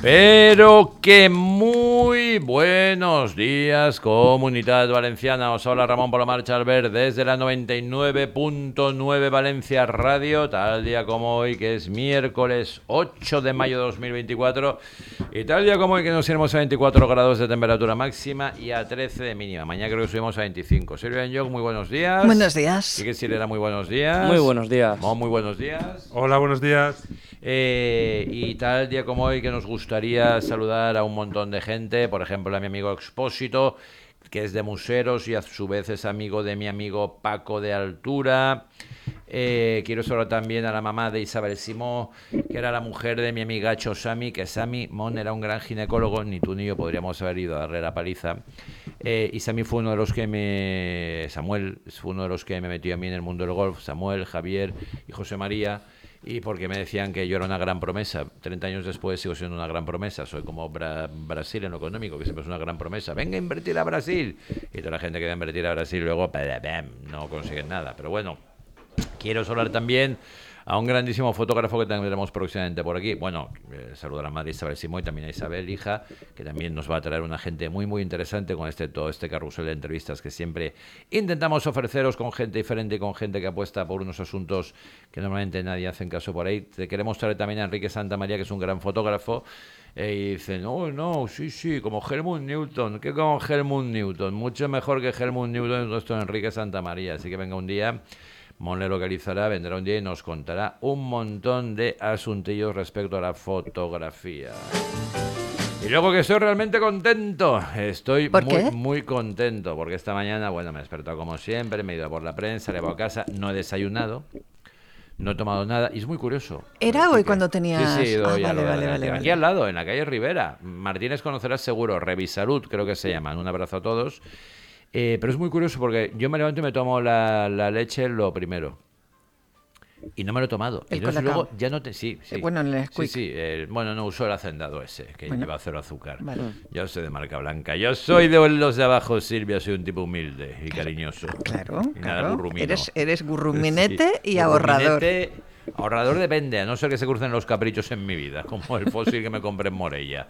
Pero que muy buenos días, Comunidad Valenciana. Os habla Ramón Palomar Chalver desde la 99.9 Valencia Radio, tal día como hoy, que es miércoles 8 de mayo de 2024, y tal día como hoy que nos iremos a 24 grados de temperatura máxima y a 13 de mínima. Mañana creo que subimos a 25. Silvia Enjoc, muy buenos días. Buenos días. Y que Silvia, muy buenos días. Muy buenos días. Muy buenos días. Hola, buenos días. Y tal día como hoy que nos gustaría saludar a un montón de gente, por ejemplo a mi amigo Expósito, que es de Museros y a su vez es amigo de mi amigo Paco de Altura. Quiero saludar también a la mamá de Isabel Simó, que era la mujer de mi amigacho Sami, que Sami Mon era un gran ginecólogo, ni tú ni yo podríamos haber ido a darle la paliza. Y Sami fue uno de los que Samuel fue uno de los que me metió a mí en el mundo del golf, Samuel, Javier y José María. Y porque me decían que yo era una gran promesa. 30 años después sigo siendo una gran promesa. Soy como Brasil en lo económico, que siempre es una gran promesa. Venga a invertir a Brasil. Y toda la gente que va a invertir a Brasil luego no consiguen nada. Pero bueno, quiero hablar también a un grandísimo fotógrafo que tendremos próximamente por aquí. Bueno, saludo a la madre Isabel Simó y también a Isabel, hija, que también nos va a traer una gente muy, muy interesante con todo este carrusel de entrevistas que siempre intentamos ofreceros con gente diferente y con gente que apuesta por unos asuntos que normalmente nadie hace en caso por ahí. Te queremos traer también a Enrique Santamaría, que es un gran fotógrafo. Y dice, no, sí, como Helmut Newton. ¿Qué como Helmut Newton? Mucho mejor que Helmut Newton nuestro Enrique Santamaría. Así que venga un día, Mon le localizará, vendrá un día y nos contará un montón de asuntillos respecto a la fotografía. Y luego que estoy realmente contento, estoy muy contento, porque esta mañana, bueno, me he despertado como siempre, me he ido por la prensa, le voy a casa, no he desayunado, no he tomado nada, y es muy curioso. ¿Era hoy cuando tenías...? Sí, doy vale. Aquí al lado, en la calle Rivera. Martínez conocerás seguro, Revisalud, creo que se llaman. Un abrazo a todos. Pero es muy curioso porque yo me levanto y me tomo la leche lo primero. Y no me lo he tomado. El y entonces colacao. luego ya no te... Sí. Bueno, el Nesquik. Sí. Bueno, no uso el hacendado ese, que lleva cero azúcar. Vale. Yo soy de marca blanca. Yo soy de los de abajo, Silvia. Soy un tipo humilde y cariñoso. Claro. Y nada gurrumino. Eres gurruminete Sí. y ahorrador. Gurruminete, ahorrador depende, a no ser que se crucen los caprichos en mi vida, como el fósil que me compré en Morella.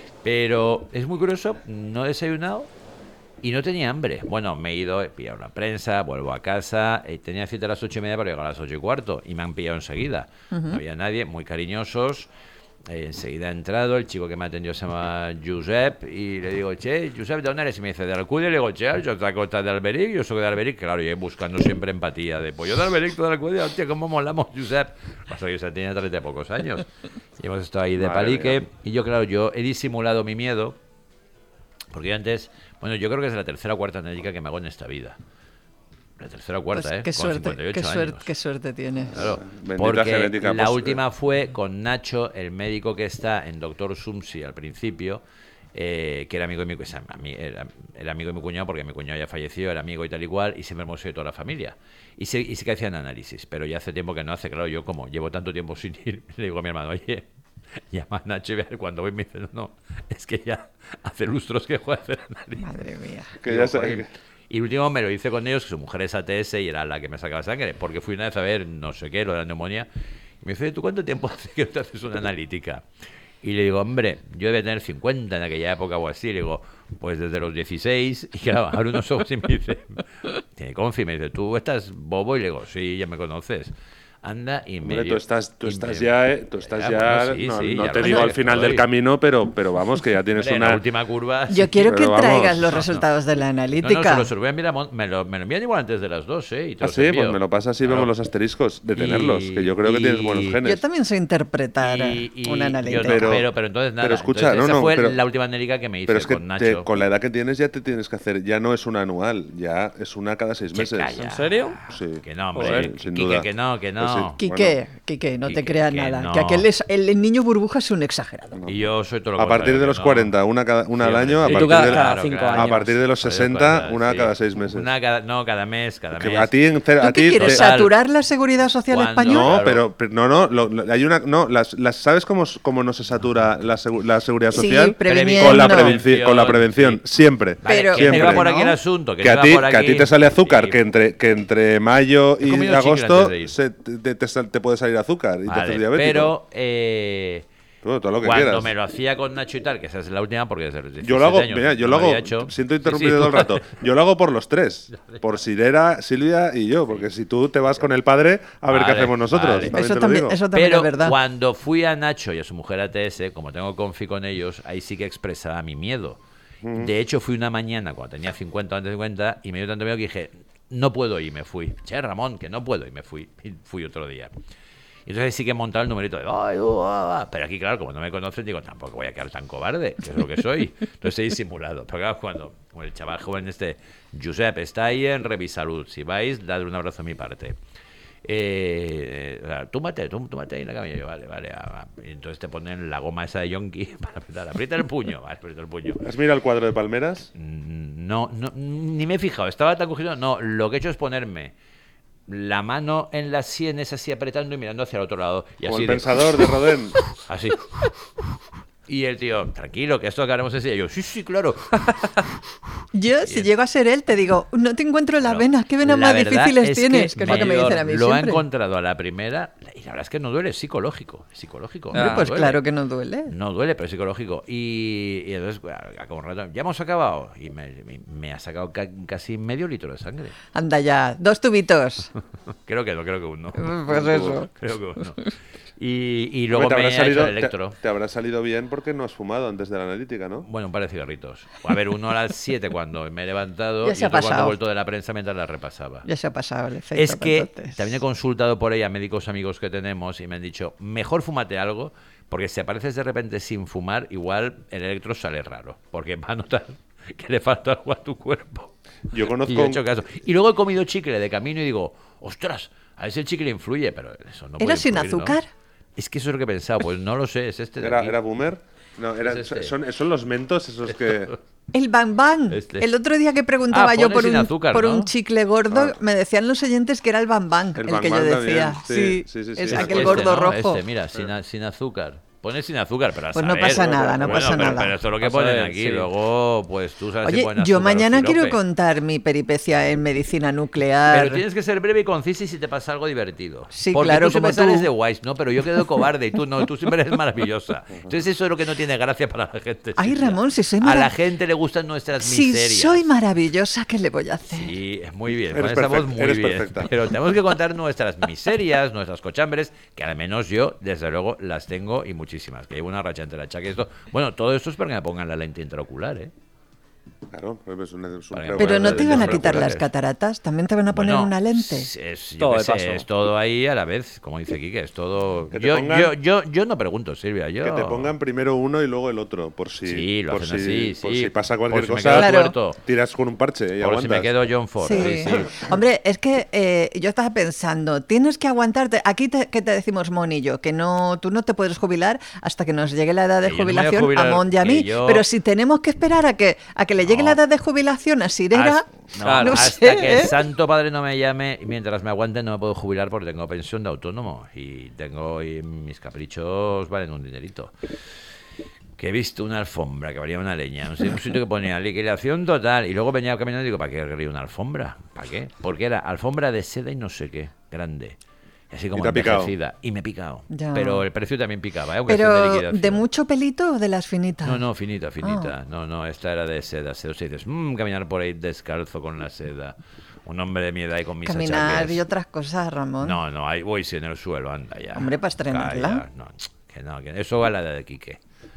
Pero es muy curioso, no he desayunado y no tenía hambre. Bueno, me he ido, he pillado la prensa, vuelvo a casa, tenía cita a las 8:30 para llegar a las 8:15 y me han pillado enseguida. No había nadie, muy cariñosos. Enseguida he entrado, el chico que me atendió se llama Josep y le digo, che, Josep, ¿de dónde eres? Y me dice, de Alcudia. Y le digo, che, yo te costa de Alberic, yo soy de Alberic. Claro, y buscando siempre empatía de pollo de Alberic, tú de Alcudia, hostia, cómo molamos, Josep. Pasa que Josep tiene 30 y pocos años. Y hemos estado ahí de palique. Y yo, claro, yo he disimulado mi miedo, porque yo antes, bueno, yo creo que es la tercera o cuarta analítica que me hago en esta vida. La tercera o cuarta, Qué con 58 años. Qué suerte tienes. Claro, Bendita porque genética, la pues, última fue con Nacho, el médico que está en Doctor Sumsi al principio, que era amigo de era amigo de mi cuñado, porque mi cuñado ya falleció, era amigo y tal y cual, y siempre hemos sido toda la familia. Y sí que hacían análisis, pero ya hace tiempo que no hace. Claro, yo como llevo tanto tiempo sin ir, le digo a mi hermano, oye, llama a Nacho y ver cuando voy me dice, no, es que ya hace lustros que juega a hacer análisis. Madre mía. Que ya sabes. Y el último me lo hice con ellos, que su mujer es ATS y era la que me sacaba sangre, porque fui una vez a ver no sé qué, lo de la neumonía, y me dice, ¿tú cuánto tiempo hace que te haces una analítica? Y le digo, hombre, yo debía tener 50 en aquella época o así. Le digo, pues desde los 16. Y claro, abre unos ojos y me dice, tiene confi, me dice, ¿tú estás bobo? Y le digo, sí, ya me conoces. Anda y me... Hombre, tú estás ya, bueno, sí, no ya te lo digo sé, al final estoy. del camino, pero vamos, que ya tienes Hombre, una... la última curva... Yo quiero que pero vamos. traigas los resultados de la analítica. No, se lo voy a enviar me lo envían igual antes de las 2, ¿eh? Y te los sí, envío. pues me lo pasas y Claro. vemos los asteriscos de tenerlos, que yo creo que tienes buenos genes. Yo también sé interpretar una analítica. Pero entonces nada. Pero escucha, entonces, esa fue pero- la última analítica que me hice Pero es que con Nacho. con la edad que tienes ya te tienes que hacer, ya no es una anual, ya es una cada 6 meses. calla. ¿En serio? Sí. Que no, hombre. Joder, sin Quique, duda. que no. Pues sí. Quique, no te Quique, creas que nada. no. Que el niño burbuja es un exagerado. Y yo soy todo lo A partir contrario, de los no. 40, una al año, a Y tú partir, cada 5 años. a partir de los 60, una sí. cada 6 meses. Cada mes. Que a ti, ¿Tú qué quieres? total. ¿Saturar la seguridad social ¿Cuándo? española? No, Claro. pero hay una, no, ¿sabes cómo no se satura la seguridad Sí, social? previniendo. Con la prevención, Sí. siempre. Vale, Pero- que se siempre. va por aquí ¿no? el asunto. Que a ti te sale azúcar, y- que entre mayo He y comido chicle agosto antes de ir. te puede salir azúcar y te haces Vale, diabético. pero Todo, todo lo que Cuando quieras. me lo hacía con Nacho y tal, que esa es la última porque desde los 17 Yo lo hago, años mira, yo no lo hago, había hecho. siento Sí, interrumpido sí, todo el tú- rato. Yo lo hago por los tres. Por Sirera, Silvia y yo. Porque si tú te vas con el padre, a ver qué Vale, hacemos nosotros. vale. También Eso te lo también, digo. eso también Pero es verdad. cuando fui a Nacho y a su mujer ATS, como tengo confi con ellos, ahí sí que expresaba mi miedo. De hecho, fui una mañana cuando tenía 50 o antes de 50 y me dio tanto miedo que dije, no puedo ir, me fui. Che, Ramón, que no puedo y me fui. Y fui otro día. Y entonces sí que he montado el numerito de "Ay, pero aquí, claro, como no me conocen, digo, tampoco voy a quedar tan cobarde, que es lo que soy. Entonces he disimulado. Pero claro, cuando el chaval joven Josep, está ahí en Revisalud. Si vais, dadle un abrazo a mi parte. Túmate ahí en la camilla. Yo, vale. Y entonces te ponen la goma esa de yonki para apretar. Aprieta el puño. Vale, aprieta el puño. ¿Has mirado el cuadro de Palmeras? No, ni me he fijado. Estaba tan cogido. No, lo que he hecho es ponerme la mano en las sienes así apretando y mirando hacia el otro lado. Y Como así el pensador de Rodin. así. Y el tío, tranquilo, que esto que haremos ese. Y yo, sí, claro. Yo, si llego a ser él, te digo, no te encuentro las Pero venas, ¿qué venas la más verdad difíciles es tienes? Que es lo que me dicen a mí Lo ha siempre. encontrado a la primera y la verdad es que no duele, es psicológico. Es psicológico. Hombre, no pues duele. claro que no duele. No duele, pero es psicológico. Y entonces, como un rato, ya hemos acabado. Y me ha sacado casi medio litro de sangre. Anda ya, 2 tubitos. Creo que no, creo que uno. Pues eso. Creo que uno. Y luego Hombre, me ha hecho el electro. te habrá salido bien porque no has fumado antes de la analítica, ¿no? Bueno, un par de cigarritos. A ver, uno a las 7 cuando me he levantado Ya y se ha otro cuando he pasado. vuelto de la prensa mientras la repasaba. Ya se ha pasado el efecto. Es que entonces. también he consultado por ahí a médicos amigos que tenemos y me han dicho, mejor fúmate algo, porque si apareces de repente sin fumar, igual el electro sale raro, porque va a notar que le falta algo a tu cuerpo. Yo conozco Y yo he hecho caso. Y luego he comido chicle de camino y digo, ostras, a ver si el chicle influye, pero eso no puede ¿Era sin influir, ¿no? azúcar? Es que eso es lo que he pensado, pues no lo sé, es este de ¿Era, aquí. era boomer? No, era, Es este. son los mentos esos que... El Bang Bang. Este. El otro día que preguntaba Ah, yo pone por, sin un, azúcar, por ¿no? un chicle gordo, Ah. me decían los oyentes que era el Bang Bang, El el Bang que yo Bang decía. también, sí, sí, es sí, aquel sí. gordo ¿no? rojo. Mira, sin azúcar. Pone sin azúcar, pero a Pues no saber. pasa nada, no Bueno, pasa pero, nada. Pero esto es lo que Pasa ponen de- aquí. sí. Luego, pues tú sabes si Oye, ponen yo azúcar o mañana quiero sirope. contar mi peripecia en medicina nuclear. Pero tienes que ser breve y conciso y si te pasa algo divertido. Sí, Porque claro, tú siempre como tú. sales de guays, ¿no? Pero yo quedo cobarde y tú no, tú siempre eres maravillosa. Entonces eso es lo que no tiene gracia para la gente. Ay, Silvia. Ramón, si soy A la marav- gente le gustan nuestras Si miserias. soy maravillosa, ¿qué le voy a hacer? Sí, muy bien, Eres con esa voz perfecta, muy eres bien. perfecta. Pero tenemos que contar nuestras miserias, nuestras cochambres, que al menos yo, desde luego, las tengo y muchísimas. Que llevo una racha entera hecha que esto. Bueno, todo esto es para que me pongan la lente intraocular, ¿eh? Claro, es un Pero Pero no te iban a Los quitar las oculares. cataratas, también te van a poner Bueno, una lente. yo Todo qué de sé, paso. es todo ahí a la vez, como dice Quique, es todo. Que te Yo, pongan- yo no pregunto, Silvia. Yo... Que te pongan primero uno y luego el otro, por si, Sí, lo por hacen si, así, por sí. si pasa Por cualquier si me cosa, quedo Claro. tuerto. tiras con un parche y Por si aguantas. me quedo John Ford. Sí. Sí. Hombre, es que yo estaba pensando, tienes que aguantarte. Aquí ¿qué te decimos, Mon y yo? Que no, tú no te puedes jubilar hasta que nos llegue la edad de Que yo no me voy a jubilación jubilar, a Mon y a que mí. yo- Pero si tenemos que esperar a que le llegue No. la edad de jubilación a Sirera, Hasta, no hasta sé. que el ¿eh? santo padre no me llame y mientras me aguante no me puedo jubilar porque tengo pensión de autónomo y mis caprichos valen un dinerito. Que he visto una alfombra que valía una leña, no sé, un sitio que ponía liquidación total y luego venía caminando y digo, ¿para qué quería una alfombra? ¿Para qué? Porque era alfombra de seda y no sé qué, grande. Así como te ha picado. envejecida. Y me he picado. Ya. Pero el precio también picaba, ¿eh? Aunque sea Pero liquidación. ¿de mucho pelito o de las finitas? No, finita. Ah. No, esta era de seda. Seda. O sea, dices, caminar por ahí descalzo con la seda. Un hombre de mi edad y con mis Caminar achaques. y otras cosas, Ramón. No, ahí voy sí, en el suelo, anda ya. Hombre, para estrenarla. Calla, que eso va a la edad de Quique.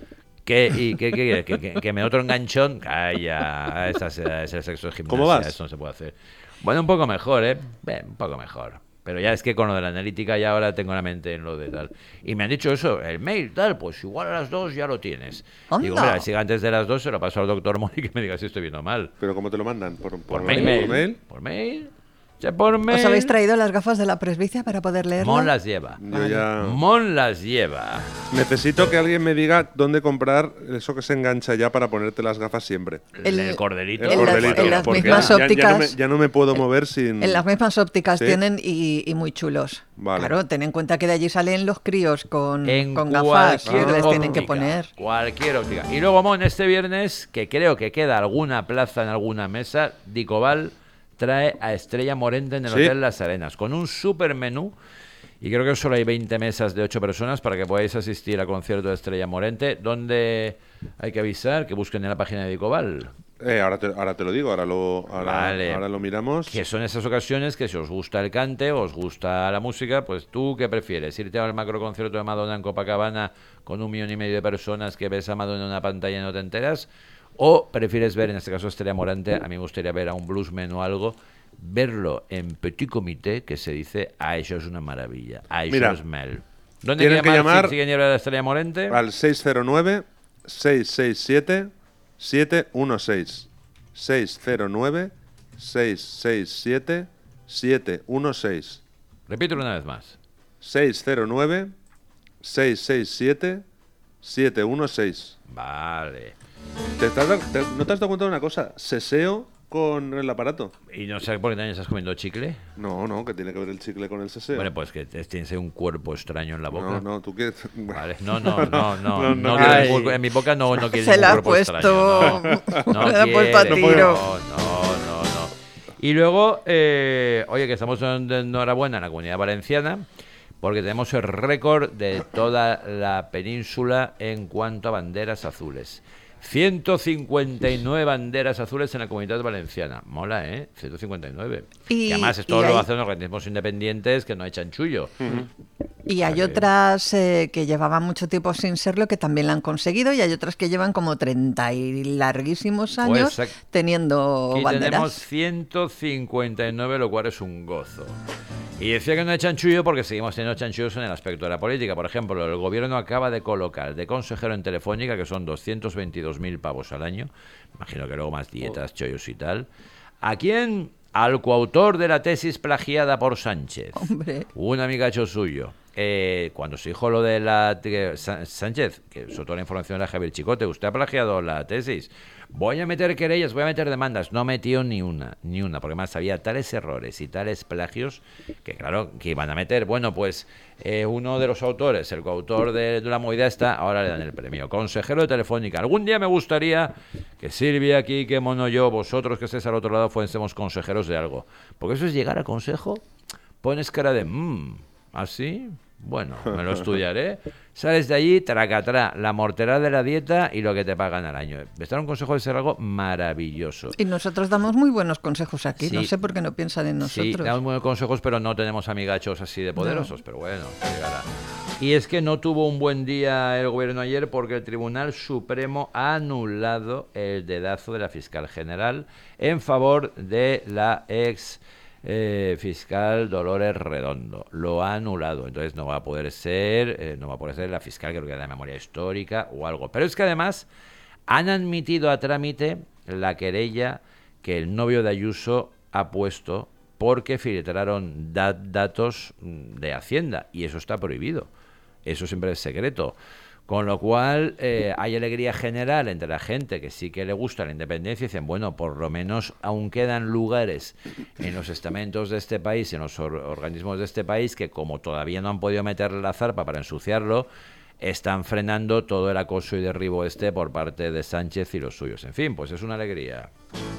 ¿Que me otro enganchón? Calla, es el sexo de gimnasia. ¿Cómo vas? Eso no se puede hacer. Bueno, un poco mejor, ¿eh? Un poco mejor. Pero ya es que con lo de la analítica ya ahora tengo la mente en lo de tal. Y me han dicho eso, el mail tal, pues igual a las 2 ya lo tienes. ¡Anda! Digo, mira, si antes de las 2 se lo paso al doctor Moni que me diga si estoy bien o mal. Pero ¿cómo te lo mandan? ¿Por mail. mail? ¿Por mail? Ya por mail. ¿Os habéis traído las gafas de la presbicia para poder leerlo? Mon las lleva. Yo ya... Mon las lleva. Necesito que alguien me diga dónde comprar eso que se engancha ya para ponerte las gafas siempre. El cordelito. El en las- cordelito, en las porque mismas ópticas- ya no me puedo mover sin... En las mismas ópticas Sí. tienen y muy chulos. Vale. Claro, ten en cuenta que de allí salen los críos con En gafas que cualquier les tienen que óptica, poner. Cualquier óptica. Y luego, Mon, este viernes, que creo que queda alguna plaza en alguna mesa, Dicobal trae a Estrella Morente en el Sí. Hotel Las Arenas, con un super menú Y creo que solo hay 20 mesas de 8 personas para que podáis asistir al concierto de Estrella Morente. ¿Dónde hay que avisar? Que busquen en la página de Icobal. Ahora te lo digo, ahora Vale. lo miramos. Que son esas ocasiones que si os gusta el cante, os gusta la música, pues tú, ¿qué prefieres? ¿Irte al macroconcierto de Madonna en Copacabana con 1,5 millones de personas que ves a Madonna en una pantalla y no te enteras? ¿O prefieres ver, en este caso Estrella Morente, a mí me gustaría ver a un bluesman o algo, verlo en petit comité, que se dice, eso es una maravilla, eso Mira, es mel. ¿Dónde hay tienen que llamar si quieren llevar a Estrella Morente? al 609-667-716. 609-667-716. Repítelo una vez más. 609-667-716. Vale. ¿No te has dado cuenta de una cosa? Seseo con el aparato. ¿Y no sé por qué también estás comiendo chicle? No, que tiene que ver el chicle con el seseo. Bueno, pues que tienes un cuerpo extraño en la boca. No, tú quieres. Vale. No quiero Ay. en mi boca no quiere Se la ha ningún cuerpo puesto. extraño. No Se la ha puesto a quiere, tiro. No. Y luego, oye, que estamos de enhorabuena en la Comunidad Valenciana, porque tenemos el récord de toda la península en cuanto a banderas azules. 159 banderas azules en la Comunidad Valenciana. Mola, ¿eh? 159. Y además esto lo hacen organismos independientes que no echan chullo. Y hay otras que llevaban mucho tiempo sin serlo que también la han conseguido, y hay otras que llevan como 30 y larguísimos años Pues teniendo aquí banderas. tenemos 159, lo cual es un gozo. Y decía que no hay chanchullo porque seguimos teniendo chanchullos en el aspecto de la política. Por ejemplo, el gobierno acaba de colocar de consejero en Telefónica, que son 222.000 pavos al año, imagino que luego más dietas, chollos y tal. ¿A quién? Al coautor de la tesis plagiada por Sánchez. Hombre. Un amigacho suyo. Cuando se dijo lo de Sánchez, que soltó la información era Javier Chicote, usted ha plagiado la tesis. Voy a meter querellas, voy a meter demandas. No metió ni una, porque más había tales errores y tales plagios que, claro, que iban a meter. Bueno, pues uno de los autores, el coautor de la movida esta, ahora le dan el premio. Consejero de Telefónica. Algún día me gustaría que Silvia, aquí, que Mono, yo, vosotros que estéis al otro lado, fuésemos consejeros de algo. Porque eso es llegar a consejo, pones cara de ¿así? Bueno, me lo estudiaré. Sales de allí, tracatrá, la mortera de la dieta y lo que te pagan al año. Estar un consejo de ser algo maravilloso. Y nosotros damos muy buenos consejos aquí. Sí. No sé por qué no piensan en nosotros. Sí, damos buenos consejos, pero no tenemos amigachos así de poderosos. Pero bueno, llegará. Y es que no tuvo un buen día el gobierno ayer porque el Tribunal Supremo ha anulado el dedazo de la fiscal general en favor de la ex fiscal Dolores Redondo. Lo ha anulado, entonces no va a poder ser la fiscal, creo que de la memoria histórica o algo. Pero es que además han admitido a trámite la querella que el novio de Ayuso ha puesto porque filtraron datos de Hacienda, y eso está prohibido. Eso siempre es secreto. Con lo cual hay alegría general entre la gente que sí que le gusta la independencia y dicen, bueno, por lo menos aún quedan lugares en los estamentos de este país, en los organismos de este país, que como todavía no han podido meterle la zarpa para ensuciarlo, están frenando todo el acoso y derribo por parte de Sánchez y los suyos. En fin, pues es una alegría.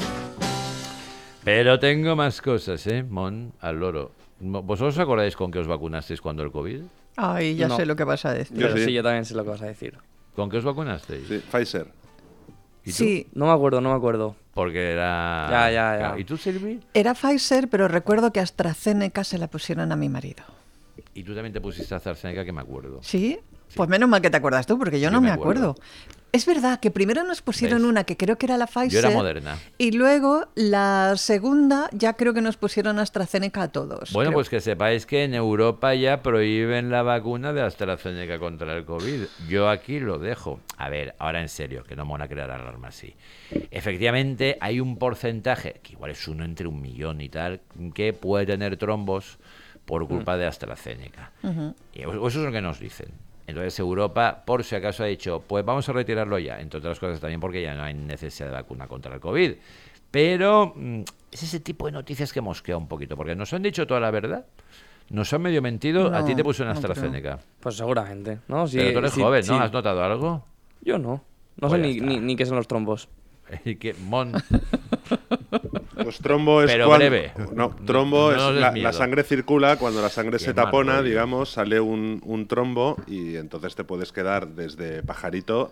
Pero tengo más cosas, Mon, al loro. ¿Vosotros os acordáis con qué os vacunasteis cuando el COVID? Ay, ya sé lo que vas a decir. Pero sí, yo también sé lo que vas a decir. ¿Con qué os vacunasteis? Sí, Pfizer. ¿Y tú? Sí, No me acuerdo. Porque era... Ya. ¿Y tú, Silvi? era Pfizer, pero recuerdo que AstraZeneca se la pusieron a mi marido. Y tú también te pusiste a AstraZeneca, que me acuerdo. ¿Sí? Pues menos mal que te acuerdas tú, porque yo Sí, no me me acuerdo. Es verdad que primero nos pusieron ¿Ves? una que creo que era la Pfizer. Yo era Moderna. Y luego la segunda ya creo que nos pusieron AstraZeneca a todos. Bueno, creo. pues que sepáis que en Europa ya prohíben la vacuna de AstraZeneca contra el COVID. Yo aquí lo dejo. A ver, ahora en serio, que no me van a crear alarma así. Efectivamente, hay un porcentaje, que igual es uno entre 1 millón y tal, que puede tener trombos por culpa de AstraZeneca. Y eso es lo que nos dicen. Entonces Europa, por si acaso, ha dicho, pues vamos a retirarlo ya, entre otras cosas también porque ya no hay necesidad de vacuna contra el COVID. Pero es ese tipo de noticias que mosquea un poquito, porque nos han dicho toda la verdad, nos han medio mentido, a ti te puso en AstraZeneca. Pues seguramente, ¿no? Sí, Pero tú eres sí, joven, ¿no? sí. ¿Has notado algo? Yo no. No Pues sé ya está. ni qué son los trombos. Y que, Mon... Pues trombo es Pero cuando... breve. No, trombo No nos des es miedo. la sangre circula, cuando la sangre se Qué mal tapona, rollo. digamos, sale un trombo y entonces te puedes quedar desde pajarito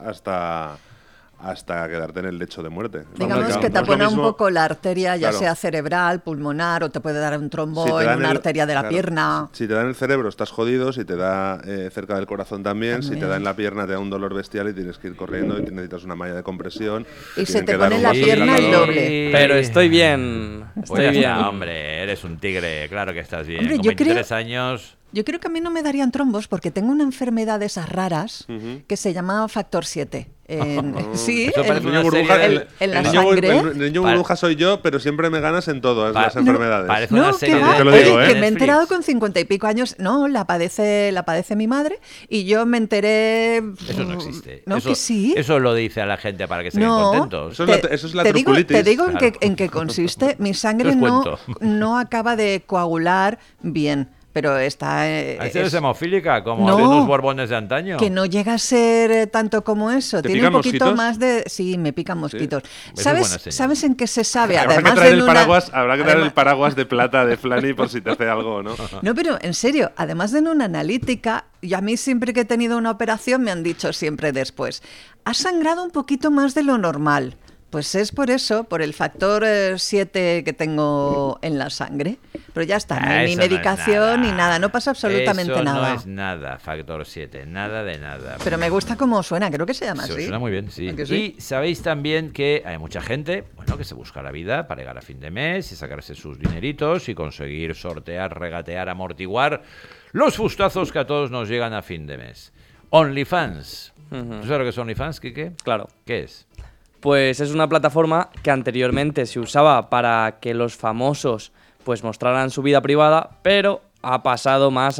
hasta quedarte en el lecho de muerte. Digamos Vamos, que no es lo tapona un mismo- poco la arteria, ya Claro. sea cerebral, pulmonar, o te puede dar un trombo Si te en dan una el- arteria de la claro, pierna. Si te da en el cerebro estás jodido, si te da cerca del corazón también, si te También. da en la pierna te da un dolor bestial y tienes que ir corriendo y necesitas una malla de compresión. Y se tienen te que dar pone un la pierna el vasodilatador. doble. Pero estoy bien. Pues Estoy ya bien. está, hombre, eres un tigre, claro que estás bien. Hombre, Con yo 23 creo- años... Yo creo que a mí no me darían trombos porque tengo una enfermedad de esas raras que se llama factor 7. Sí, Eso parece El una niño serie burbuja, de- en la el niño sangre. el niño Pa- burbuja soy yo, pero siempre me ganas en todas Pa- las no, enfermedades. parece una No, que serie va. de Te lo Oye, digo, ¿eh? que me he Netflix. enterado con 50 y pico años. No, la padece mi madre y yo me enteré. Eso no existe. No, eso, que sí. Eso lo dice a la gente para que se queden No, contentos. Eso es la te digo, truculitis. te digo Claro. en qué consiste. Mi sangre Os no, cuento. no acaba de coagular bien, pero está. ¿Eres hemofílica como No. de unos borbones de antaño? Que no llega a ser tanto como eso. ¿Te Tiene pican un poquito mosquitos? más de. Sí, me pican mosquitos. es ¿Sabes, buena señal. ¿Sabes en qué se sabe? Habrá que Además traer de el en una- paraguas, habrá que traer el además- paraguas de plata de Flani por si te hace algo, ¿no? No, pero en serio, además de en una analítica, y a mí siempre que he tenido una operación me han dicho siempre después, has sangrado un poquito más de lo normal. Pues es por eso, por el factor 7 que tengo en la sangre. Pero ya está, no hay ni Eso no es medicación ni nada, no pasa absolutamente Eso nada. no es nada, factor 7, nada de nada. Pero me gusta cómo suena, creo que se llama Se así. suena muy bien, sí. ¿A que sí? Y sabéis también que hay mucha gente, bueno, que se busca la vida para llegar a fin de mes y sacarse sus dineritos y conseguir sortear, regatear, amortiguar los fustazos que a todos nos llegan a fin de mes. OnlyFans. ¿Tú sabes lo que es OnlyFans, Quique? Claro. ¿Qué es? Pues es una plataforma que anteriormente se usaba para que los famosos pues mostraran su vida privada, pero ha pasado más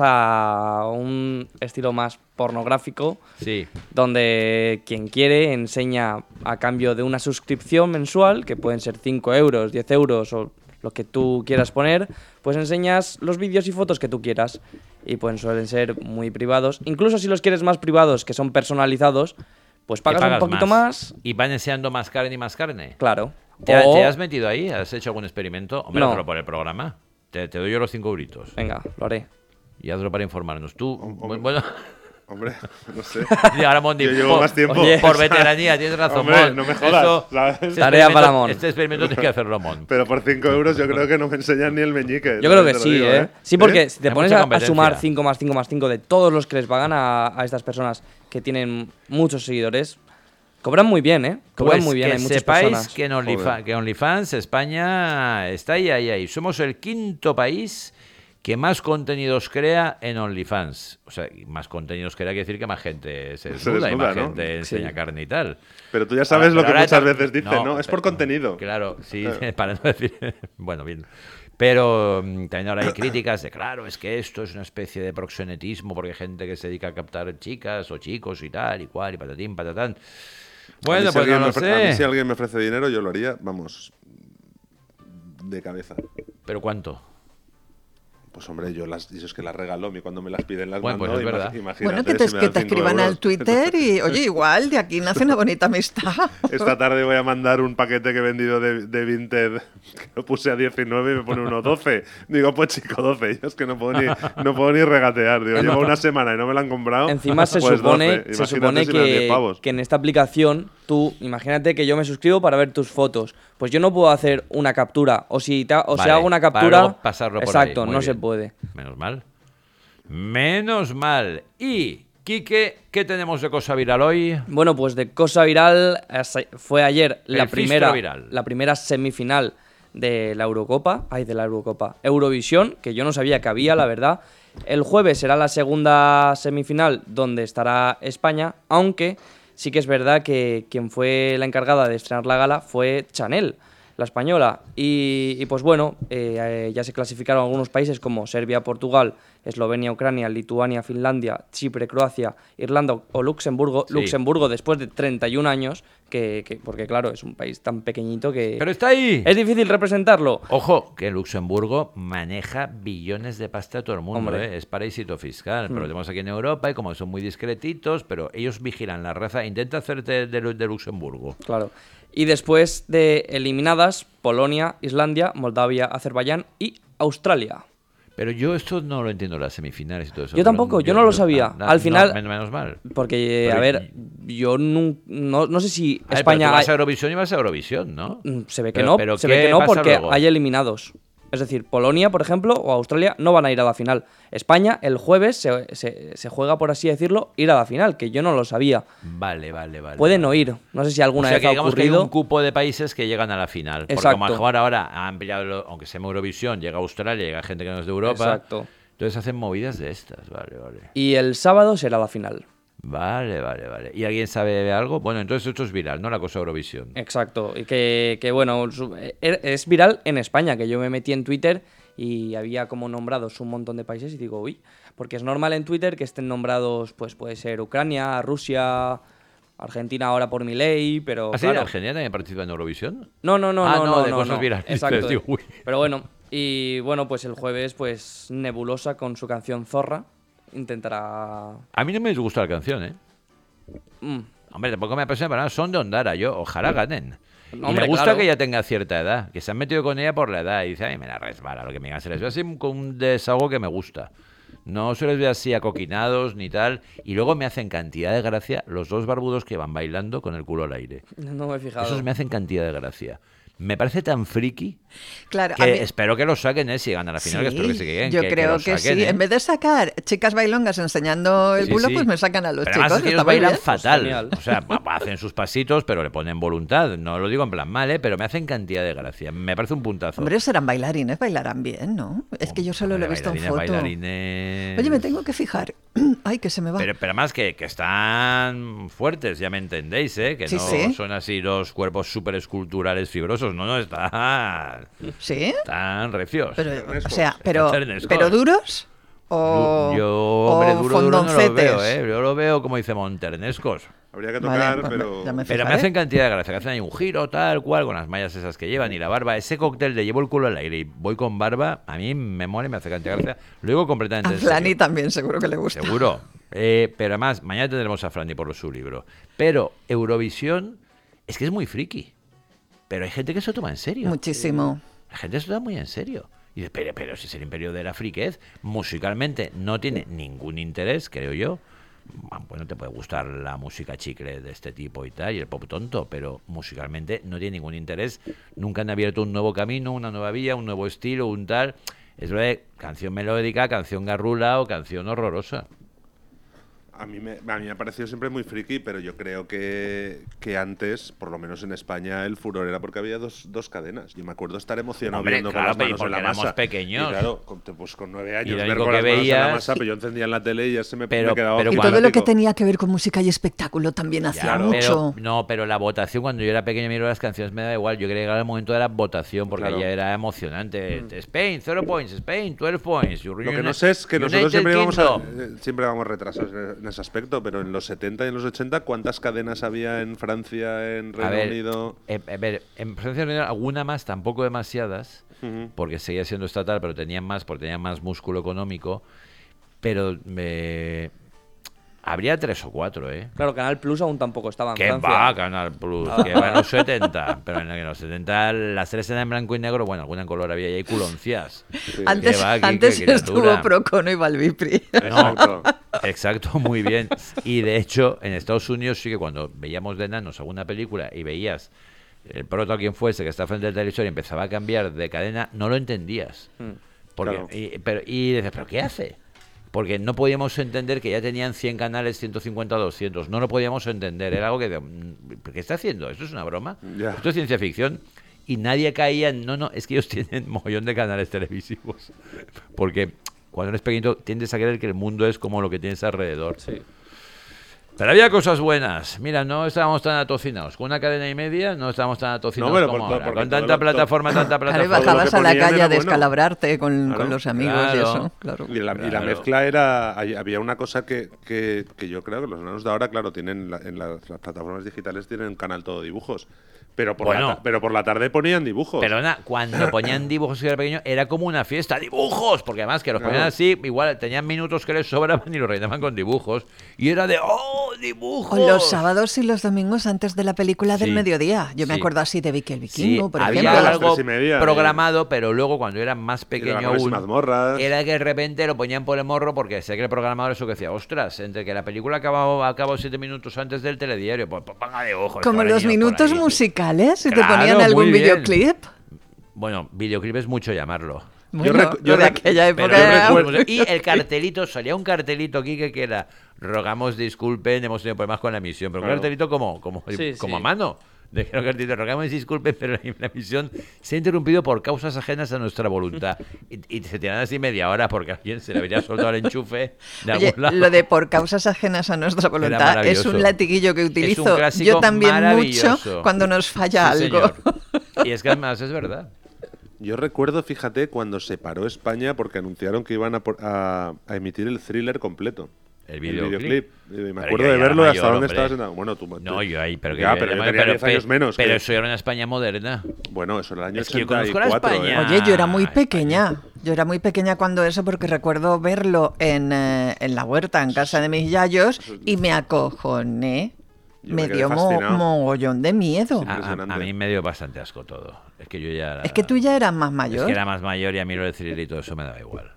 a un estilo más pornográfico, Sí. donde quien quiere enseña a cambio de una suscripción mensual, que pueden ser 5 euros, 10 euros o lo que tú quieras poner, pues enseñas los vídeos y fotos que tú quieras. Y pues suelen ser muy privados. Incluso si los quieres más privados, que son personalizados, pues pagas un poquito más. ¿Y van enseñando más carne y más carne? Claro. ¿Te, O- te has metido ahí? ¿Has hecho algún experimento? Hombre, No. hazlo por el programa. Te doy yo los 5 euritos. Venga, lo haré. Y hazlo para informarnos. Tú, Hombre. bueno... Hombre, no sé. Y ahora, Mondi, Yo llevo más tiempo. Oye, por veteranía, tienes razón, Hombre, Mon. no me jodas, Eso- ¿sabes? este Tarea para experimento- Mon. Este experimento tienes que hacerlo, Mon. Pero por 5 euros yo creo que no me enseñan ni el meñique. Yo creo te que lo sí, digo, ¿eh? Sí, porque ¿Eh? si te Hay pones mucha a competencia. sumar 5 más 5 más 5 de todos los que les pagan a estas personas que tienen muchos seguidores, cobran muy bien, ¿eh? Cobran Pues muy bien, que hay muchas sepáis personas. que, Joder. que OnlyFans España está ahí. Somos el 5º país que más contenidos crea en OnlyFans. O sea, y más contenidos crea quiere decir que más gente se desnuda y desnuda, más ¿no? gente enseña carne y tal. Pero tú ya sabes Ahora- lo que pero ahora muchas tam- veces dicen, ¿no? Es por contenido. Claro, sí, para no decir... Bueno, bien. Pero también ahora hay críticas de, claro, es que esto es una especie de proxenetismo porque hay gente que se dedica a captar chicas o chicos y tal y cual y patatín, patatán. Bueno, A mí si pues alguien no me lo ofre- a mí si sé. alguien me ofrece dinero, yo lo haría, vamos, de cabeza. ¿Pero cuánto? Pues hombre, yo es que las regalo, a mí cuando me las piden las Bueno, mando. pues es verdad. Imagínate Bueno, que te, si me que dan te 5 escriban euros. al Twitter y, oye, igual, de aquí nace una bonita amistad. Esta tarde voy a mandar un paquete que he vendido de Vinted, que lo puse a 19 y me pone uno 12. Digo, pues chico, 12. Yo es que no puedo ni regatear. Digo, llevo una semana y no me la han comprado. Encima se pues supone, 12. se Imagínate supone si me dan 10 pavos. que en esta aplicación tú, imagínate que yo me suscribo para ver tus fotos. Pues yo no puedo hacer una captura. O si Vale, hago una para captura. luego pasarlo por exacto, ahí. Muy no se bien. puede. Menos mal. Menos mal. Y, Quique, ¿qué tenemos de cosa viral hoy? Bueno, pues de cosa viral fue ayer El la fistro viral. primera semifinal de la Eurocopa. Ay, de la Eurocopa. Eurovisión, que yo no sabía que había, la verdad. El jueves será la segunda semifinal donde estará España, aunque sí que es verdad que quien fue la encargada de estrenar la gala fue Chanel, la española. Y pues bueno, ya se clasificaron algunos países como Serbia, Portugal, Eslovenia, Ucrania, Lituania, Finlandia, Chipre, Croacia, Irlanda o Luxemburgo. Sí. Luxemburgo después de 31 años, porque claro, es un país tan pequeñito que Pero está ahí. es difícil representarlo. Ojo, que Luxemburgo maneja billones de pasta a todo el mundo, Hombre. ¿eh? Es paraíso fiscal. Pero lo tenemos aquí en Europa y como son muy discretitos, pero ellos vigilan la raza. Intenta hacerte de Luxemburgo. Claro. Y después de eliminadas, Polonia, Islandia, Moldavia, Azerbaiyán y Australia. Pero yo esto no lo entiendo, las semifinales y todo eso. Yo tampoco, yo no lo sabía. Al final, menos mal. Porque, Pero- a ver, yo no sé si A ver, España... pero tú vas a Eurovisión y vas a Eurovisión, ¿no? Se ve que Pero- no, pero se ve ¿qué que no pasa porque luego? hay eliminados. Es decir, Polonia, por ejemplo, o Australia no van a ir a la final. España, el jueves, se juega, por así decirlo, ir a la final, que yo no lo sabía. Vale. Pueden vale. no ir. No sé si alguna O sea, vez que ha digamos que hay ocurrido. un cupo de países que llegan a la final. Porque Exacto. como mejor ahora ha ampliado, aunque sea Eurovisión, llega a Australia, llega gente que no es de Europa. Exacto. Entonces hacen movidas de estas, vale. Y el sábado será la final. Vale. ¿Y alguien sabe algo? Bueno, entonces esto es viral, ¿no? La cosa Eurovisión. Exacto. Y que bueno, es viral en España, que yo me metí en Twitter y había como nombrados un montón de países y digo, uy, porque es normal en Twitter que estén nombrados, pues puede ser Ucrania, Rusia, Argentina ahora por Milei, pero ¿Ah, sí? claro. ¿Argentina también participa en Eurovisión? No, de cosas no. virales. Exacto. Digo, uy. Pero bueno, y bueno, pues el jueves, pues Nebulosa con su canción Zorra intentará... A mí no me gusta la canción, ¿eh? Mm, Hombre, tampoco me apasiona para nada. Son de Ondara, yo ojalá ganen. Y Hombre, me gusta claro. que ella tenga cierta edad, que se han metido con ella por la edad. Y dice, ay, me la resbala, lo que me digan. Se les ve así con un desahogo que me gusta. No se les ve así acoquinados ni tal. Y luego me hacen cantidad de gracia los dos barbudos que van bailando con el culo al aire. no me he fijado. Esos me hacen cantidad de gracia. Me parece tan friki Claro, que a mí- espero que lo saquen, si ganan a la final, que espero que se queden. yo creo lo que saquen, sí. En vez de sacar chicas bailongas enseñando el Sí, culo, sí. pues me sacan a los Pero chicos. además es que ellos está muy bailan bien. fatal. genial. O sea, hacen sus pasitos, pero le ponen voluntad. No lo digo en plan mal, pero me hacen cantidad de gracia. Me parece un puntazo. Hombre, serán bailarines, bailarán bien, ¿no? Es que yo solo lo he visto en foto. Bailarines. Oye, me tengo que fijar. Ay, que se me va. Pero además que están fuertes, ya me entendéis, ¿eh? Que Sí, no sí. son así los cuerpos súper esculturales fibrosos. No, ¿Sí? están recios. Pero, Ternescos. o sea, pero Ternescos. duros o, Yo, o hombre, duro no lo fondoncetes. veo, ¿eh? Yo lo veo como dice Monternescos. Habría que Vale, tocar, pues pero... ya me Pero me fijaré. hacen cantidad de gracia, que hacen ahí un giro tal cual, con las mallas esas que llevan y la barba. Ese cóctel de llevo el culo al aire y voy con barba, a mí me mola y me hace cantidad de gracia. Lo digo completamente A en serio. Flani también seguro que le gusta. Seguro. Pero además, mañana tendremos a Franny por su libro. Pero Eurovisión es que es muy friki. Pero hay gente que se lo toma en serio. Muchísimo. La gente se lo toma muy en serio. Y dice, pero si es el imperio de la friquez, musicalmente no tiene ningún interés, creo yo. Bueno, te puede gustar la música chicle de este tipo y tal, y el pop tonto, pero musicalmente no tiene ningún interés. Nunca han abierto un nuevo camino, una nueva vía, un nuevo estilo, un tal. Es lo de canción melódica, canción garrula o canción horrorosa. A mí me ha parecido siempre muy friki, pero yo creo que antes, por lo menos en España, el furor era porque había dos cadenas. Yo me acuerdo estar emocionado Hombre, viendo claro, con las manos porque en la éramos masa. pequeños. Y claro, con 9 años, lo ver único con que las manos en la veías- masa, pero yo encendía en la tele y ya se me Pero quedaba cuando- Y todo lo que fanático. tenía que ver con música y espectáculo también hacía Claro. mucho. Pero, no, pero la votación, cuando yo era pequeño y miro las canciones, me da igual. Yo quería llegar al momento de la votación porque Claro. ya era emocionante. Spain, 0 points. Spain, 12 points. Lo que no sé es que nosotros United siempre vamos retrasados en ese aspecto, pero en los 70 y en los 80, ¿cuántas cadenas había en Francia, en A Reino ver, Unido? a ver, en Francia y Reino Unido, alguna más, tampoco demasiadas, Ujú. porque seguía siendo estatal, pero tenían más, porque tenían más músculo económico. Pero habría 3 o 4, ¿eh? Claro, Canal Plus aún tampoco estaba en Que Francia. va, Canal Plus, que va en los 70. Pero en los 70 las tres eran en blanco y negro, bueno, alguna en color había y hay culoncias. Antes, Que va, qué antes criatura. estuvo Procono y Balbipri. No, Exacto. exacto, muy bien. Y de hecho, en Estados Unidos sí que cuando veíamos de enanos alguna película y veías el proto a quien fuese que está frente al televisor y empezaba a cambiar de cadena, no lo entendías. Porque, Claro. y dices, ¿pero qué hace? Porque no podíamos entender que ya tenían 100 canales, 150, 200. No lo podíamos entender. Era algo que... ¿Qué está haciendo? ¿Esto es una broma? Ya. ¿Esto es ciencia ficción? Y nadie caía en... No, es que ellos tienen mogollón de canales televisivos. Porque cuando eres pequeño tiendes a creer que el mundo es como lo que tienes alrededor. Sí. Pero había cosas buenas. Mira, no estábamos tan atocinados. Con una cadena y media no estábamos tan atocinados No, pero como porque ahora. todo Con tanta lo- plataforma, tanta Claro, y plataforma. bajabas que a la ponían calle era a bueno. descalabrarte con Claro. los amigos Claro. y eso. Claro. Y la Claro. mezcla era... Había una cosa que yo creo que los enanos de ahora, claro, tienen en las plataformas digitales tienen un canal todo dibujos. Pero Bueno. pero por la tarde ponían dibujos. Perdona, cuando ponían dibujos que era pequeño, era como una fiesta. ¡Dibujos! Porque además que los Claro. ponían así, igual tenían minutos que les sobraban y los rellenaban con dibujos. Y era de ¡oh, dibujos! O los sábados y los domingos antes de la película del Sí, mediodía. Yo me sí. acuerdo así de Vicky el Sí, Vikingo, por había ejemplo. las algo 3:30, programado, pero luego cuando era más pequeño Dragones y aún, mazmorras. era que de repente lo ponían por el morro porque sé que el programador eso que decía, ostras, entre que la película acabó 7 minutos antes del telediario, pues ponga de ojos. Como habrá los niños por minutos ahí. musicales, si te Claro, ponían algún muy bien. videoclip. Bueno, videoclip es mucho llamarlo. Bueno, yo lo de rec- aquella Pero época yo era- recuerdo- y el cartelito, salía un cartelito aquí que era, rogamos disculpen, hemos tenido problemas con la emisión, pero un Claro. cartelito como Sí, a sí. mano. De que el cartelito, rogamos disculpen, pero la emisión se ha interrumpido por causas ajenas a nuestra voluntad. Y se tiran así media hora porque alguien se le habría soltado el enchufe de Oye, algún lado. lo de por causas ajenas a nuestra voluntad es maravilloso. un latiguillo que utilizo clásico yo también mucho maravilloso. cuando nos falla Sí, algo. señor. Y es que además es verdad. Yo recuerdo, fíjate, cuando se paró España porque anunciaron que iban a emitir el thriller completo. El videoclip. Y me Pero acuerdo yo de ya verlo y era hasta mayor, dónde hombre. estabas sentado. Bueno, tú. No, yo ahí, pero que Ya, pero yo tenía 10 años menos. Pero que- eso era una España moderna. Bueno, eso era el año Es que yo conozco la 84. España. Oye, yo era muy España. pequeña. Yo era muy pequeña cuando eso, porque recuerdo verlo en la huerta, en casa de mis yayos, y me acojoné. Yo Me me quedé dio fascinado. mogollón de miedo. Sí. A Impresionante. mí me dio bastante asco todo. Es que yo ya era, Es que tú ya eras más es mayor. que era más mayor y a mí lo de thriller y todo eso me daba igual.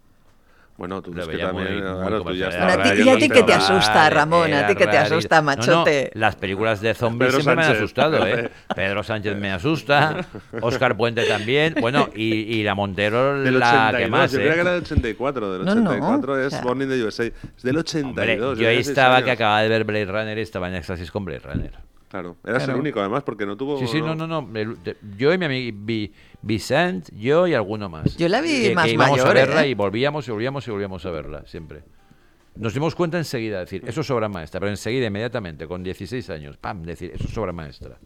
Bueno, tú Lo es que veía también. muy claro, tú ya comercial. Bueno, estabas ¿y a rayando ti el qué te tema. asusta, Ramón? ¿A ti qué te asusta, machote? Las películas de zombies Pedro siempre me han Sánchez. asustado, ¿eh? Pedro Sánchez me asusta, Óscar Puente también, bueno, y la Montero Del la 82, que más, yo creía que era ¿eh? del 84. Del No, no, 84 es o sea- Born in the USA. Es del Hombre, 82. yo ahí tenía 6 estaba años. que acababa de ver Blade Runner y estaba en éxtasis con Blade Runner. Claro, eras Claro. el único además porque no tuvo. Sí, sí, no. Yo y mi amigo Vicent, yo y alguno más. Yo la vi que más íbamos mayor, a verla ¿eh? y volvíamos a verla siempre. Nos dimos cuenta enseguida, decir, eso es obra maestra, pero enseguida, inmediatamente, con 16 años, pam, decir, eso es obra maestra.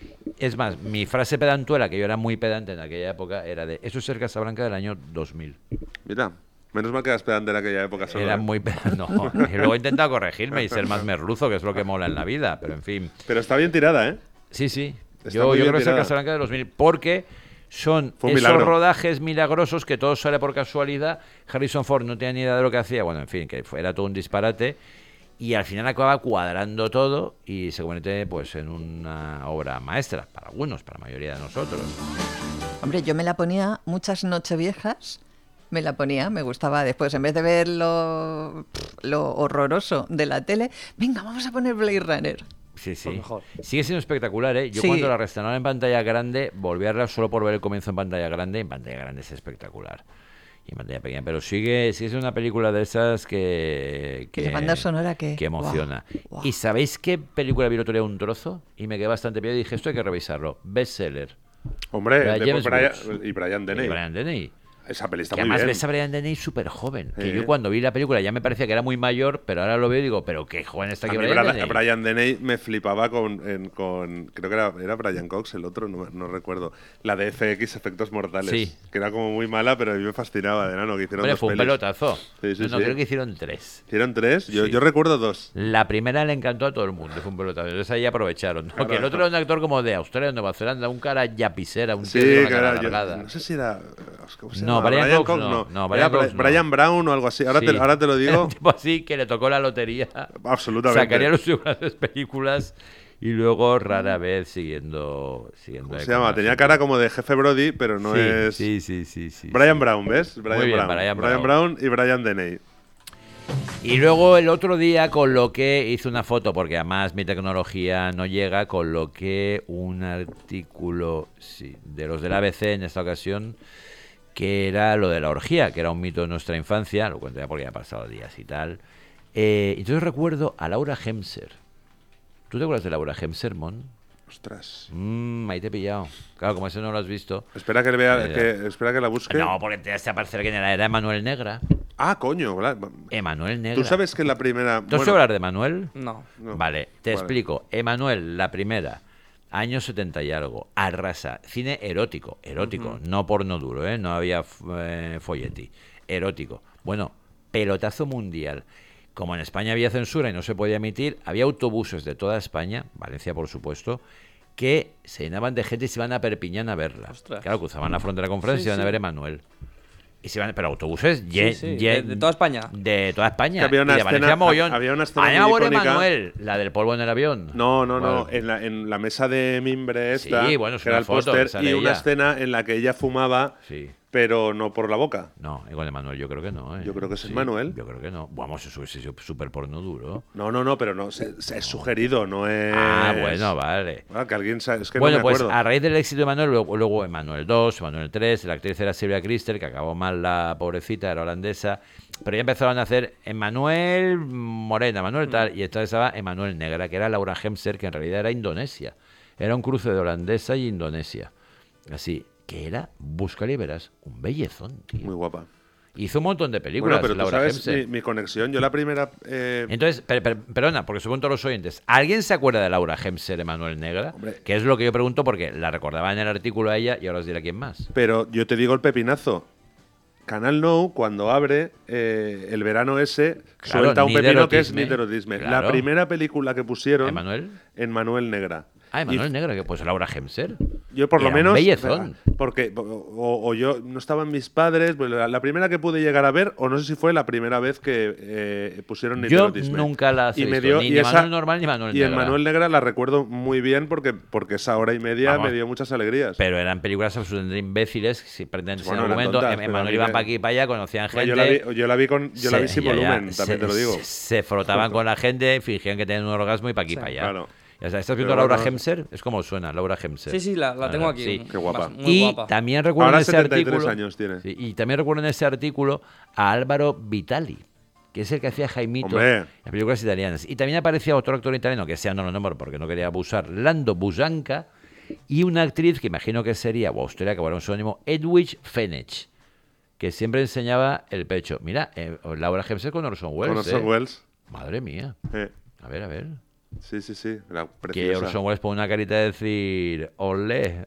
Es más, mi frase pedantuela, que yo era muy pedante en aquella época, era de, eso es el Casablanca del año 2000. Mira, menos mal que eras pedante en aquella época. Solo, Era ¿eh? muy pedante. No, y luego he intentado corregirme y ser más merluzo, que es lo que mola en la vida, pero en fin. Pero está bien tirada, ¿eh? Sí, sí. Está Yo muy bien creo que es el tirada. Casablanca de 2000, porque son Fue un esos milagro. rodajes milagrosos que todo sale por casualidad. Harrison Ford no tenía ni idea de lo que hacía. Bueno, en fin, que era todo un disparate. Y al final acaba cuadrando todo y se convierte pues en una obra maestra, para algunos, para la mayoría de nosotros. Hombre, yo me la ponía muchas nocheviejas. Me la ponía, me gustaba después, en vez de ver lo horroroso de la tele, venga, vamos a poner Blade Runner. Sí, sí. Pues mejor. Sigue siendo espectacular, ¿eh? Yo Sí. cuando la restrenaron en pantalla grande, volví a verla solo por ver el comienzo en pantalla grande. En pantalla grande es espectacular. Y en pantalla pequeña. Pero sigue siendo una película de esas que ¿Y la banda sonora qué? que emociona. Guau, guau. ¿Y sabéis qué película vi el otro día un trozo? Y me quedé bastante pillado y dije, esto hay que revisarlo. Bestseller. Hombre, Brian de James Brian, Woods. y Brian Deney. Y Brian Deney. Esa peli está Que muy además bien. ves a Brian Deney súper joven. Que Sí. yo cuando vi la película ya me parecía que era muy mayor, pero ahora lo veo y digo, pero qué joven está A aquí mí Brian Deney. Brian Deney me flipaba con creo que era Brian Cox el otro, no recuerdo. La de FX, Efectos Mortales. Sí. Que era como muy mala, pero a mí me fascinaba de enano, que hicieron Hombre, dos fue un pelis. pelotazo. Sí, sí, no, sí. creo que hicieron 3. ¿Hicieron 3? Sí. Yo recuerdo 2. La primera le encantó a todo el mundo, fue un pelotazo. Entonces ahí aprovecharon. ¿no? Claro. Que el otro era un actor como de Australia, Nueva Zelanda, un cara yapisera, un tío Sí, de una que cara era, alargada. no sé si era... ¿cómo se No, llama? Brian Cox no. Brian Era Cox no. Brian Brown o algo así. Ahora, Sí. ahora te lo Era digo. un tipo así que le tocó la lotería. Absolutamente. Sacaría sus grandes películas y luego rara vez siguiendo ¿Cómo ahí se con llama? la Tenía gente. cara como de jefe Brody, pero no Sí, es... sí. Brian sí. Brown, ¿ves? Brian bien, Brown. Brian Brian Brown y Brian Deney. Y luego el otro día coloqué, hice una foto, porque además mi tecnología no llega, coloqué un artículo de los del ABC en esta ocasión, que era lo de la orgía, que era un mito de nuestra infancia, lo cuento ya porque ya han pasado días y tal. Entonces recuerdo a Laura Hemser. ¿Tú te acuerdas de Laura Hemser, Mon? Ostras. Ahí te he pillado. Claro, como ese no lo has visto. Espera que le vea, Mira. espera que la busque. No, porque te hace aparecer que era Emanuel Negra. Ah, coño. Emanuel Negra. Tú sabes que la primera... ¿Tú has oído hablar de Emanuel? No. No. Vale, te Vale. explico. Emanuel, la primera, años 70 y algo, arrasa. Cine erótico, no porno duro, ¿eh? No había folletti. Erótico. Bueno, pelotazo mundial. Como en España había censura y no se podía emitir, había autobuses de toda España, Valencia por supuesto, que se llenaban de gente y se iban a Perpiñán a verla. Ostras. Claro, cruzaban la frontera con Francia y Sí, se iban a sí. ver Emanuel. Y se iban, pero autobuses de toda España. De toda España. Que había una y de Valencia escena- mogollón. había una escena Ana muy Bore icónica. Manuel, la del polvo en el avión. No. Bueno. En la mesa de mimbre esta, Sí, bueno, es que era una el foto, póster, sale y una ella. escena en la que ella fumaba, Sí. pero no por la boca. No, igual de Manuel, yo creo que no. Yo creo que es el Manuel. Yo creo que no. Vamos, eso es súper porno duro. No, pero no, es sugerido, no es... Ah, bueno, vale. Ah, que alguien sabe, es que Bueno, no me pues acuerdo. a raíz del éxito de Manuel, luego Emanuel 2, Emanuel 3, la actriz era Silvia Christer, que acabó mal la pobrecita, era holandesa, pero ya empezaron a hacer Emanuel Morena, Emanuel tal, y esta estaba Emanuel Negra, que era Laura Hemser, que en realidad era indonesia. Era un cruce de holandesa y Indonesia. Así, que era, búscalo y verás, un bellezón, tío. Muy guapa. Hizo un montón de películas, Bueno, pero tú Laura sabes Hemser. mi conexión. Yo la primera... Entonces, perdona, porque según todos los oyentes, ¿alguien se acuerda de Laura Hemser, Emanuel Negra? Hombre. Que es lo que yo pregunto porque la recordaba en el artículo a ella y ahora os diré quién más. Pero yo te digo el pepinazo. Canal Nou, cuando abre el verano ese, Claro, suelta un pepino que es Niderotisme. Niderotisme. Claro. La primera película que pusieron ¿Emanuel? en Manuel Negra. Ah, Y Emanuel Negra, que pues Laura Hemser. yo por lo Era un menos... bellezón. Porque o yo no estaban mis padres, pues la primera que pude llegar a ver, o no sé si fue la primera vez que pusieron Yo Niderotisme. nunca las he Y me visto, dio- ni y de esa- Manuel normal ni Manuel Y Negra. en Manuel Negra la recuerdo muy bien porque esa hora y media Vamos. me dio muchas alegrías. Pero eran películas absolutamente imbéciles, si pretenden Bueno, el eran argumento. tontas, pero a Emanuel mí iba me- para aquí y para allá, conocían gente. Bueno, yo la vi sin volumen, también te lo digo. Se frotaban con la gente, fingían que tenían un orgasmo y para aquí y para allá. Claro. Ya está, ¿estás viendo Pero a Laura bueno, Hemser? Es como suena, Laura Hemser. Sí, la tengo aquí. Sí. Qué guapa. Muy Y guapa. también recuerdo Ahora en ese 73 artículo. años tiene. Sí, y también recuerdo en ese artículo a Álvaro Vitali, que es el que hacía Jaimito Hombre. en películas italianas. Y también aparecía otro actor italiano, que sea no lo nombro porque no quería abusar, Lando Busanca, y una actriz que imagino que sería, o austríaca, o era un seudónimo, Edwidge Fenech, que siempre enseñaba el pecho. Mira, Laura Hemser con Orson Welles. Con Orson Welles. Madre mía. A ver. Sí. Era Que preciosa. Orson Welles pone una carita de decir, olé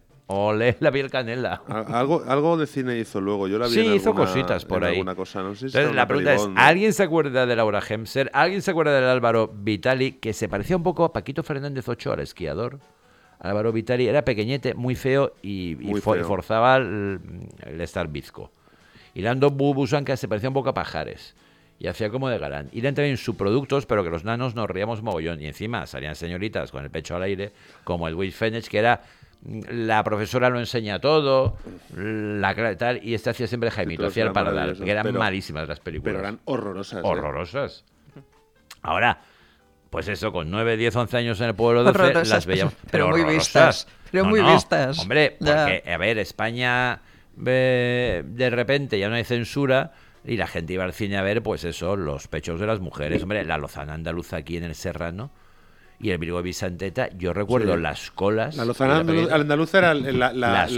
la piel canela. Algo de cine hizo luego. Yo la vi Sí, en hizo alguna- cositas por en ahí. alguna cosa. No sé si Entonces era la una pregunta peli es, Bond, ¿no? ¿alguien se acuerda de Laura Hemser? ¿Alguien se acuerda del Álvaro Vitali, que se parecía un poco a Paquito Fernández Ochoa, el esquiador? Álvaro Vitali era pequeñete, muy feo y Muy feo. forzaba el estar bizco. Y Lando Busanca se parecía un poco a Pajares. Y hacía como de galán. Y eran también subproductos, pero que los nanos nos reíamos mogollón. Y encima salían señoritas con el pecho al aire, como el Will Fenech, que era la profesora lo enseña todo, tal, y este hacía siempre Jaimito, todos hacía el eran Paradal, maravillosos, que eran pero- malísimas las películas. Pero eran horrorosas. ¿eh? Horrorosas. Ahora, pues eso, con 9, 10, 11 años en el pueblo de Horrorosas, las veíamos. pero muy horrorosas. vistas, pero muy vistas. Hombre, Ya. porque, a ver, España de repente ya no hay censura y la gente iba al cine a ver, pues eso, los pechos de las mujeres. Hombre, la lozana andaluza aquí en el Serrano y el Virgo de Vicenteta, yo recuerdo Sí. las colas. La lozana y la- andaluza era Las-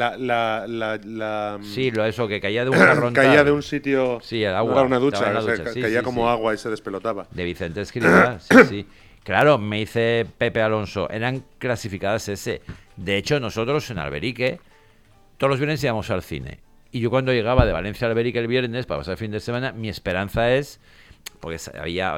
la Sí, eso, que caía de un jarrón. caía tal. de un sitio. Sí, el agua, Era una estaba ducha. en la o sea, ducha, sí, caía sí, como sí. agua y se despelotaba. De Vicente Escrivá, sí, sí. Claro, me dice Pepe Alonso, eran clasificadas ese. De hecho, nosotros en Alberique, todos los viernes íbamos al cine. Y yo cuando llegaba de Valencia a Alberique el viernes, para pasar el fin de semana, mi esperanza es, porque había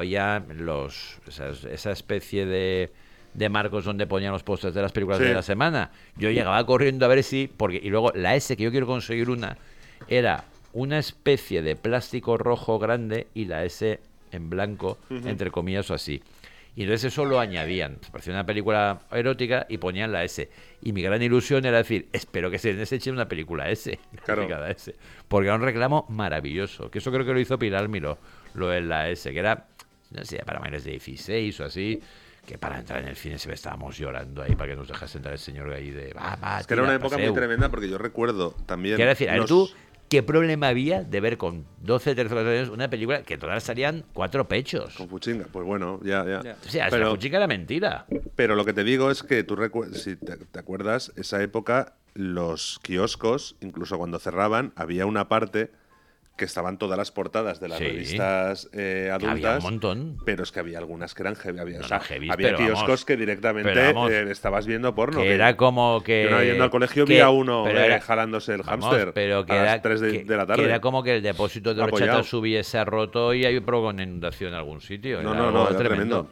esa especie de marcos donde ponían los pósters de las películas Sí. de la semana. Yo llegaba corriendo a ver si, y luego la S, que yo quiero conseguir era una especie de plástico rojo grande y la S en blanco, entre comillas o así. Y entonces eso lo añadían. Parecía una película erótica y ponían la S. Y mi gran ilusión era decir, espero que se les eche una película S. Claro. Clasificada S. Porque era un reclamo maravilloso. Que eso creo que lo hizo Pilar Miró, lo de la S. Que era, no sé, para mayores de 16 o así. Que para entrar en el cine se estábamos llorando ahí para que nos dejase entrar el señor ahí de... Va, Es que era una tira, época paseu". muy tremenda porque yo recuerdo también. Quiero decir, a ver los- tú, ¿qué problema había de ver con 12, 13 años una película que todas salían 4 pechos? Con Fuchinga, pues bueno, ya. Ya. O sea, Pero- la chica era mentira. Pero lo que te digo es que tú si te acuerdas, esa época, los kioscos, incluso cuando cerraban, había una parte que estaban todas las portadas de las Sí. revistas adultas. Había un montón. Pero es que había algunas que eran heavy. Había, No, o sea, no, heavy, había pero kioscos vamos, que directamente pero vamos, estabas viendo porno. Que era como que... Yo yendo al colegio que- vi a uno pero era- jalándose el vamos, hámster pero que a era, las 3 que- de la tarde. que era como que el depósito de horchata Apoyado. subiese roto y hay una inundación en algún sitio. No, Era no, algo no, era tremendo.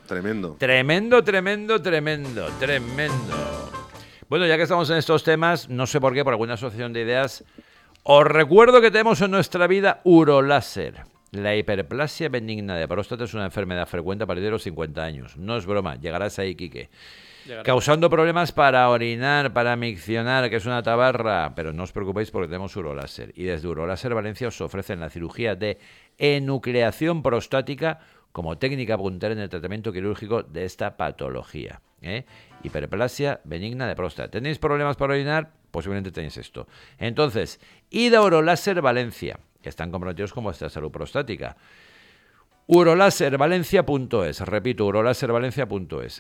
Tremendo. Bueno, ya que estamos en estos temas, no sé por qué, por alguna asociación de ideas, Os recuerdo que tenemos en nuestra vida Uroláser. La hiperplasia benigna de próstata es una enfermedad frecuente a partir de los 50 años. No es broma, llegarás ahí, Quique. Causando problemas para orinar, para miccionar, que es una tabarra. Pero no os preocupéis porque tenemos Uroláser. Y desde Uroláser Valencia os ofrecen la cirugía de enucleación prostática como técnica puntera en el tratamiento quirúrgico de esta patología. Hiperplasia benigna de próstata. ¿Tenéis problemas para orinar? Posiblemente tenéis esto. Entonces, id a Uroláser Valencia, que están comprometidos con vuestra salud prostática. Uroláservalencia.es, repito, uroláservalencia.es,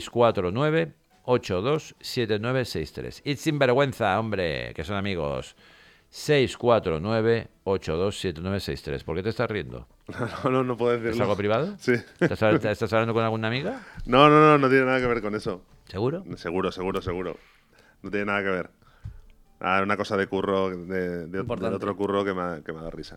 649-827963. Id sin vergüenza, hombre, que son amigos. 649-827963. ¿Por qué te estás riendo? No puedo decirlo. ¿Es algo privado? Sí. ¿Estás hablando con alguna amiga? No tiene nada que ver con eso. ¿Seguro? Seguro. No tiene nada que ver. Una cosa de curro, del otro curro que me ha dado risa.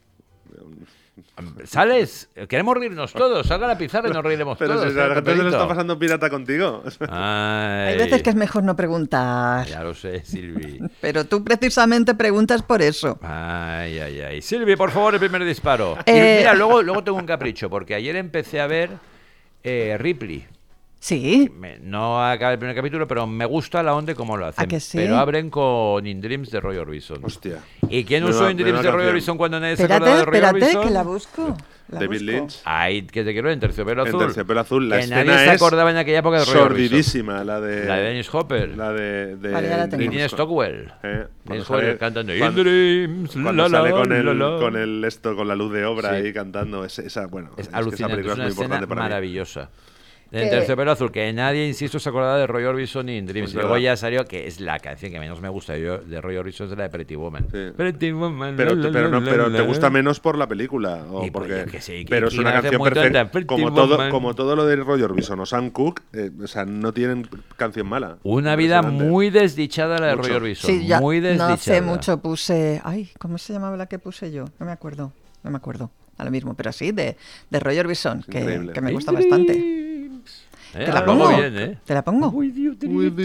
¿Sales? Queremos reírnos todos. Salga a la pizarra y nos reiremos pero todos. Pero si se lo está pasando pirata contigo. Hay veces que es mejor no preguntar. Ya lo sé, Silvi. Pero tú precisamente preguntas por eso. Ay. Silvi, por favor, el primer disparo. Y mira, luego tengo un capricho, porque ayer empecé a ver Ripley. Sí. No acaba el primer capítulo, pero me gusta la onda y cómo lo hacen. ¿A que sí? Pero abren con In Dreams de Roy Orbison. Hostia. ¿Y quién usó In Dreams de Roy Orbison cuando nadie se acordaba de Roy Espérate, Orbison? que la busco. David Lynch. Ay, que te quiero en Terciopelo Azul. En Terciopelo Azul. La que escena nadie se es acordaba en aquella época de Roy sordidísima. Orbison. La de Dennis Hopper. La de Vale, ya la tengo. Y Dean Stockwell. Dennis Hopper cantando In Dreams. Cuando sale con la luz de obra ahí cantando. Es esa alucinante, película es una muy importante escena para mí. maravillosa. En Terciopelo Azul, que nadie, insisto, se acordaba de Roy Orbison y In Dreams. Pues Luego ya salió, que es la canción que menos me gusta yo de Roy Orbison, es la de Pretty Woman. Sí. Pretty Woman. Pero te gusta menos por la película. O Y porque, que sí, pero es que una hace canción muy perfecta. tonta. Como todo lo de Roy Orbison o Sam Cooke, no tienen canción mala. Una vida muy desdichada la de Roy Orbison. Sí, ya muy desdichada. no hace mucho puse... Ay, ¿cómo se llamaba la que puse yo? No me acuerdo. A lo mismo, pero sí, de Roy Orbison, que me gusta bastante. Te la pongo. Bien, Te la pongo. With you.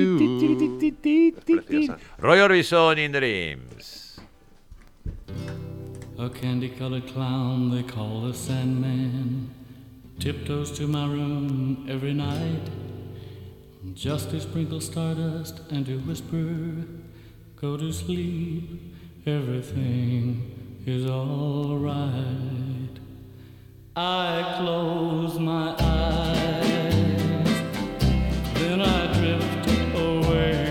Es preciosa. Roy Orbison in Dreams. A candy-colored clown they call the Sandman tiptoes to my room every night just to sprinkle stardust and to whisper, go to sleep, everything is all right. I close my eyes, then I drift away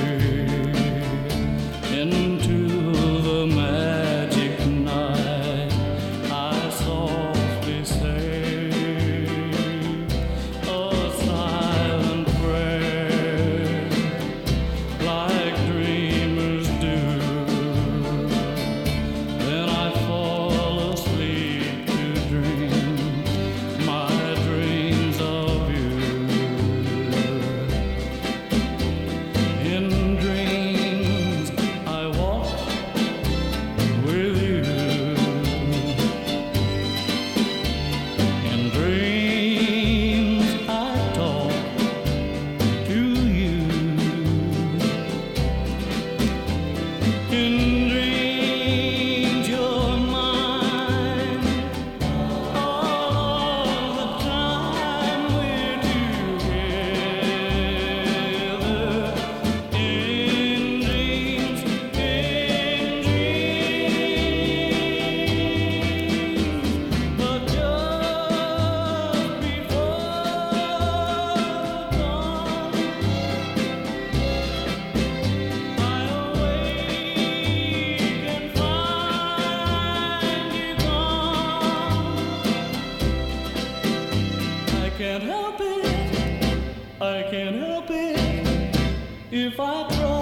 into the magic night. I softly say a silent prayer like dreamers do. Then I fall asleep to dream my dreams of you. In dreams I walk with you. In dreams I talk to you. In dreams you're mine all the time we're together. In dreams, but just before dawn, I awake and find you gone. I can't help it if I try.